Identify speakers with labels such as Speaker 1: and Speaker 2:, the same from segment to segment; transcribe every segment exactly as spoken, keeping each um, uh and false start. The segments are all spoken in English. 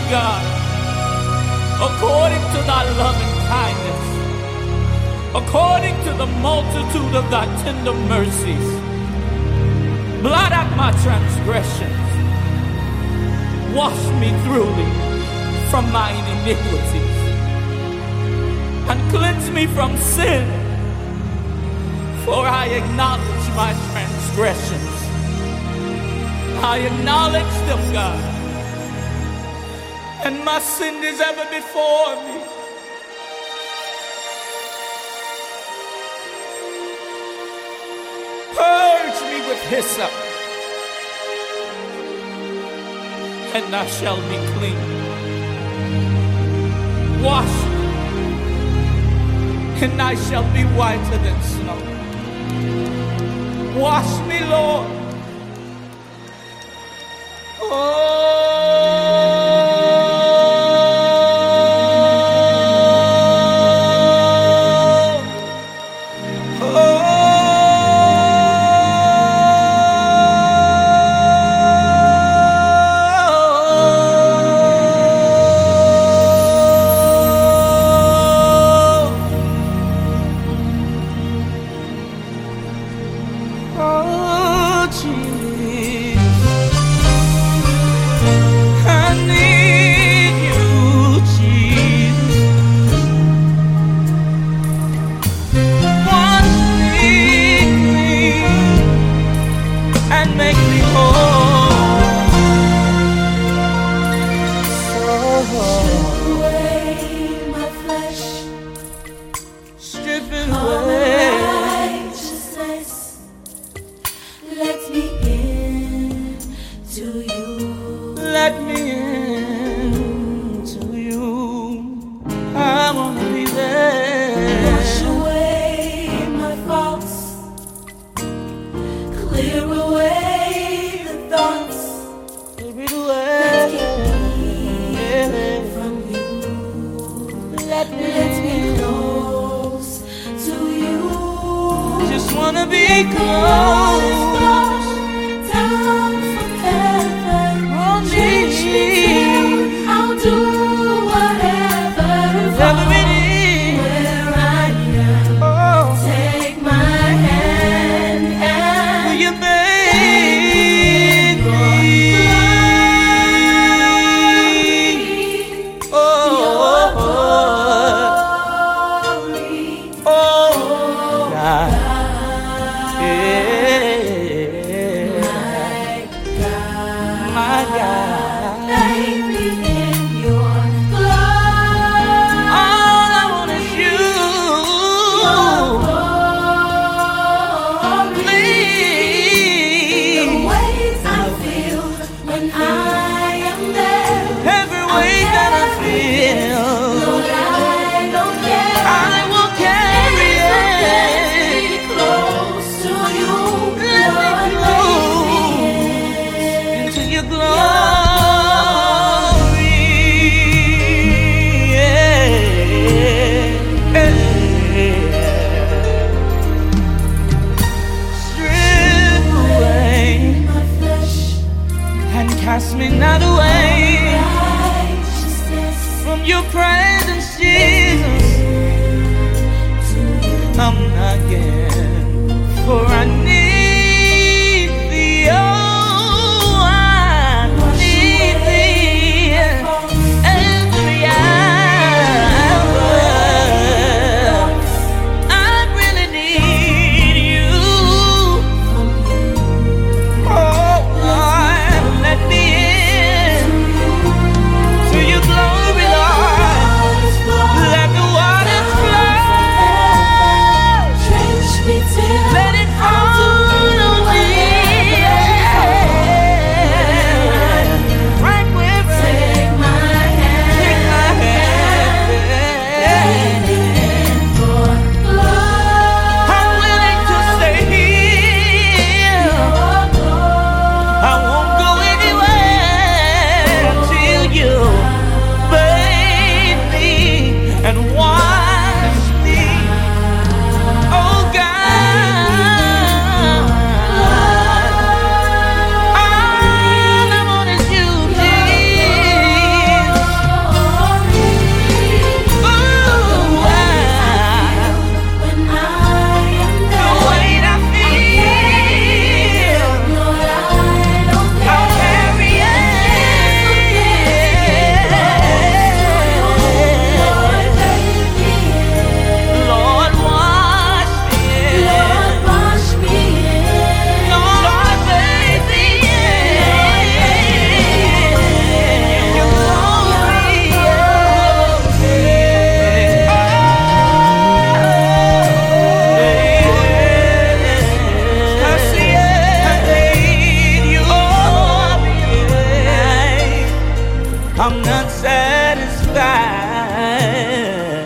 Speaker 1: God, according to thy loving kindness, according to the multitude of thy tender mercies. Blot out my transgressions, wash me thoroughly from mine iniquities, and cleanse me from sin, for I acknowledge my transgressions. I acknowledge them, God, and my sin is ever before me. Purge me with hyssop, and I shall be clean. Wash me, and I shall be whiter than snow. Wash me, Lord. Oh.
Speaker 2: Cast me not away from your presence, Jesus. Come again, for I need thee. Oh, I need thee every hour. I really need you. Oh, Lord, let me in to your glory, Lord. Let the waters flow. Let it fall.
Speaker 1: satisfied.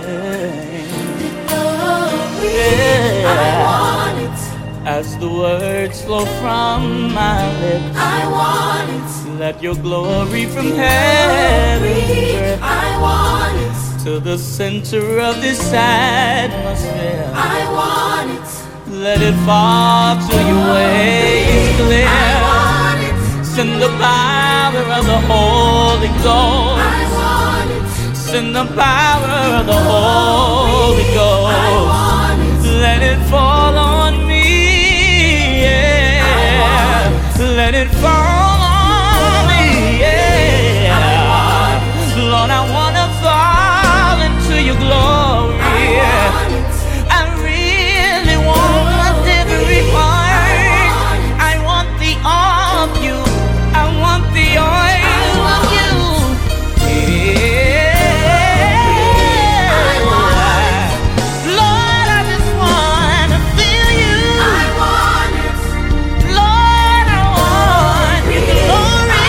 Speaker 2: Yeah. I want it.
Speaker 1: As the words flow from my lips,
Speaker 2: I want it.
Speaker 1: let your glory from heaven drip
Speaker 2: I want it.
Speaker 1: to the center of this atmosphere.
Speaker 2: I want it.
Speaker 1: Let it fall to your ways clear.
Speaker 2: I want it.
Speaker 1: Send the power of the Holy Ghost.
Speaker 2: I want it.
Speaker 1: Send the power of the Holy Ghost.
Speaker 2: I want it.
Speaker 1: Let it fall on me. Yeah. Let it fall on me. Yeah. Lord, I want to fall into your glory. I really want every part. I want the all of you. I want the oil of you. Yeah. Lord, I just want to feel you.
Speaker 2: I want it.
Speaker 1: Lord, I want your glory.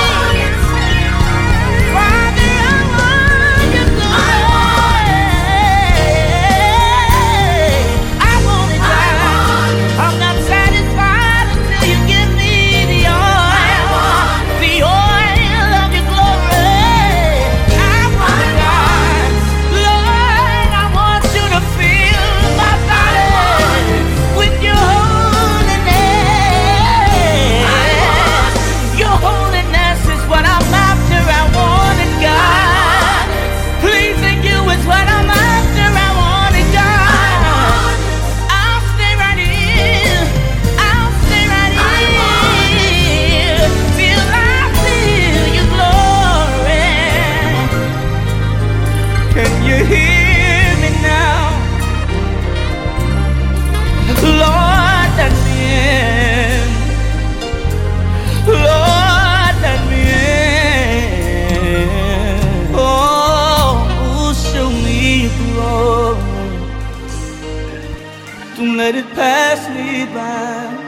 Speaker 1: Father, I want your glory. I want it, God. I'm not satisfied until you give me the oil, the oil of your glory. I want it, God. Lord, I want you to fill my body with your holiness. Your holiness is what I'm after. I want it, God. Pleasing you is what I'm after. I want it, God. I'll stay right here. I'll stay right here till I feel your glory. Can you hear me now? Lord, let me in. Lord, let me in. Oh, show me your glory. Don't let it pass me by.